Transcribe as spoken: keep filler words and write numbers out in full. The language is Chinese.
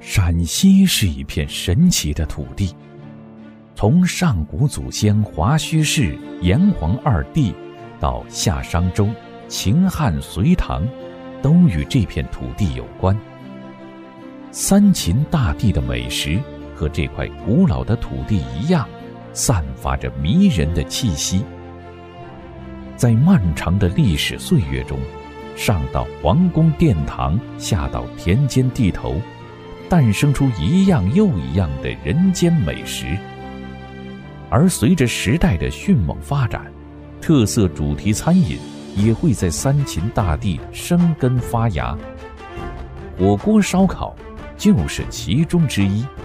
陕西是一片神奇的土地，从上古祖先华胥氏、炎黄二帝到夏商周、秦汉隋唐，都与这片土地有关。三秦大地的美食和这块古老的土地一样，散发着迷人的气息。在漫长的历史岁月中，上到皇宫殿堂，下到田间地头，诞生出一样又一样的人间美食。而随着时代的迅猛发展，特色主题餐饮也会在三秦大地生根发芽。火锅烧烤就是其中之一。